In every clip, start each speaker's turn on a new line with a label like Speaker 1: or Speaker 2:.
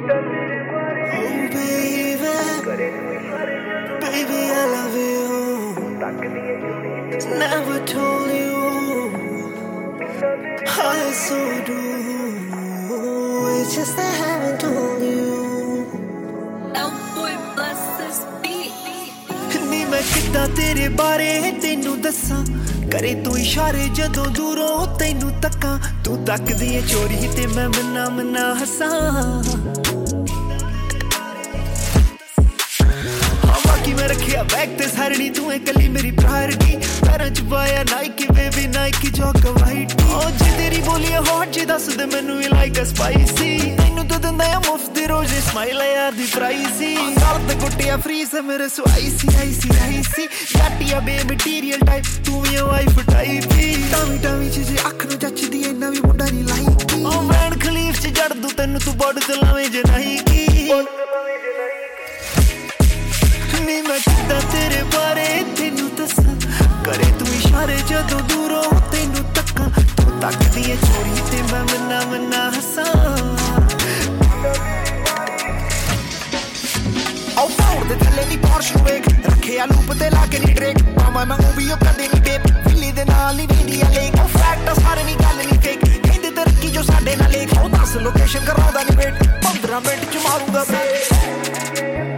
Speaker 1: Baby, I love you. Never told you I so do. It's just I haven't told you.
Speaker 2: Oh boy, bless this beat.
Speaker 1: ਨੀ ਮੈਂ ਕਿੱਦਾਂ ਤੇਰੇ ਬਾਰੇ ਤੈਨੂੰ ਦੱਸਾਂ ਕਰੇ ਤੂੰ ਇਸ਼ਾਰੇ ਜਦੋਂ ਦੂਰੋਂ ਤੈਨੂੰ ਤੱਕਾਂ ਤੂੰ ਤੱਕਦੀ ਏ ਚੋਰੀ ਤੇ ਮੈਂ ਮਨਾ ਮਨਾ ਹੱਸਾਂ ਬਾਕੀ ਮੈਂ ਰੱਖਿਆ ਬੈਗ ਤੇ ਸਾਰਣੀ ਤੂੰ ਏ ਕੱਲੀ ਮੇਰੀ ਪ੍ਰਾਇਰਟੀ ਪੈਰਾਂ ਚ ਪਾਇਆ ਨਾਈਕੀ ਬੇਬੀ ਨਾਈਕੀ ਜੋਕ ਵਾਈਟ ਓ ਜੇ ਤੇਰੀ ਬੋਲੀ ਹੌਟ ਜੇ ਦੱਸ ਦੇ ਮੈਨੂੰ ਵੀ ਲਾਈਕ ਅ ਸਪਾਈਸੀ ਤੈਨੂੰ ਤਾਂ ਦਿੰਦਾ ਆ ਮੁਫਤ ਦੀ ਰੋਜ਼ ਸਮਾਈਲ ਯਾਰ ਦੀ ਪ੍ਰਾਈਸੀ ਗੱਲ ਤੇ ਗੁੱਟਿਆ ਫਰੀ ਸੇ ਮੇਰੇ ਸੋ ਆਈਸੀ ਗਾਟੀਆ ਬੇ ਮਟੀਰੀਅਲ ਟਾਈਪ ਤੂੰ ਵੀ ਵਾਈਫ ਟਾਈਪ ਟਾਵੀ ਜੇ ਅੱਖ ਨੂੰ ਜੱਚਦੀ ਐਨਾ ਵੀ ਮੁੰਡਾ ਨਹੀਂ ਲਾਈਕੀ ਓ ਵੈਨ ਖਲੀਫ ਚ ਜੜ ਦੂ ਤੈਨੂੰ ਤੂੰ ਬੋਡ ਚਲਾਵੇਂ ਜੇ ਨਹੀਂ ਕੀ ਨੀ ਮੈਂ ਕਿੱਦਾਂ ਤੇਰੇ ਬਾਰੇ ਤੈਨੂੰ ਦੱਸਾਂ ਕਰੇ ਤੂੰ ਇਸ਼ਾਰੇ ਜਦੋਂ ਦੂਰੋਂ ਤੈਨੂੰ ਤੱਕਾਂ ਤੂੰ ਤੱਕਦੀ ਏ ਚੋਰੀ ਤੇ ਮੈਂ ਮਨਾ ਹੱਸਾਂ ਆਉ ਫੋਰ ਦੇ ਥੱਲੇ ਨੀ ਪੋਰਸ਼ ਵੇਖ ਰੱਖਿਆ ਲੂਪ ਤੇ ਲਾ ਕੇ ਨੀ ਡਰੇਕ ਮਾਮਾ ਮੈਂ ਉਹ ਵੀ ਉਹ ਕਦੇ ਨੀ ਬੇਪ ਫਿੱਲੀ ਦੇ ਨਾਲ ਨੀ ਵੀਡੀਆ ਲੇਕ ਉਹ ਫੈਕਟ ਸਾਰੇ ਨੀ ਗੱਲ ਨੀ ਫੇਕ ਕਹਿੰਦੇ ਤਰੱਕੀ ਜੋ ਸਾਡੇ ਨਾਲ ਲੇਖ ਉਹ ਦੱਸ ਲੋਕੇਸ਼ਨ ਕਰਾਉਂਦਾ ਨੀ ਵੇਟ 15 ਮਿੰਟ ਚ ਮਾਰੂਗਾ ਬ੍ਰੇਕ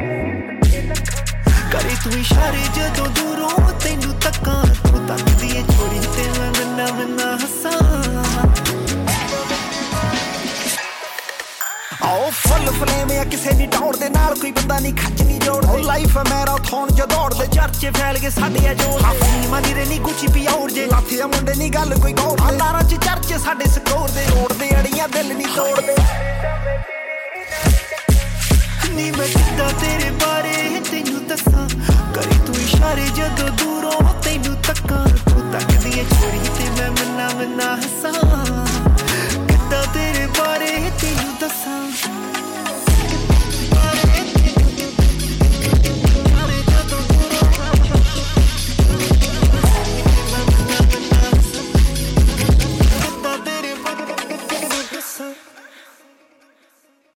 Speaker 1: ਕਰੇ ਤੂੰ ਇਸ਼ਾਰੇ ਜਦੋਂ ਦੂਰੋਂ ਤੈਨੂੰ ਤੱਕਾਂ ਤੂੰ ਤੱਕਦੀ ਏ ਚੋਰੀ ਤੇ ਮੈਂ ਮਨਾ ਹੱਸਾਂ ਆਓ ਫੁੱਲ ਫਲੇਮ ਆ ਕਿਸੇ ਨੀ ਟੌੜ ਦੇ ਨਾਲ ਕੋਈ ਬੰਦਾ ਨੀ ਖੱਚ ਨੀ ਜੋੜਦੇ ਲਾਈਫ ਮੈਰਾਥਨ ਜੋ ਦੌੜਦੇ ਚਰਚੇ ਫੈਲ ਗਏ ਸਾਡੇ ਆ ਜੋ ਹਾਫੀ ਮਾਨੀ ਰੇ ਨੀ ਗੁੱਚੀ ਪਿਆਉਰ ਜੇ ਲਾਥੀਆ ਮੁੰਡੇ ਨੀ ਗੱਲ ਕੋਈ ਗੌਰ ਅੰਦਾਰਾਂ ਚ ਚਰਚੇ ਸਾਡੇ ਸਕੋਰ ਦੇ ਰੋੜਦੇ ਅੜੀਆਂ ਦਿਲ ਨੀ ਤੋੜਦੇ ਨੀ ਮੈਂ ਕਿੱਦਾਂ ਤੇਰੇ ਬਾਰੇ ਤੈਨੂੰ ਦੱਸਾਂ ਕਰੇ ਤੂੰ ਇਸ਼ਾਰੇ ਜਦੋਂ ਦੂਰੋਂ ਤੈਨੂੰ ਤੱਕਾਂ ਤੂੰ ਤੱਕਦੀ ਏ ਚੋਰੀ ਤੇ ਮੈਂ ਮਨਾ ਹੱਸਾਂ ਕਿੱਦਾਂ ਤੇਰੇ ਬਾਰੇ ਤੈਨੂੰ ਦੱਸਾਂ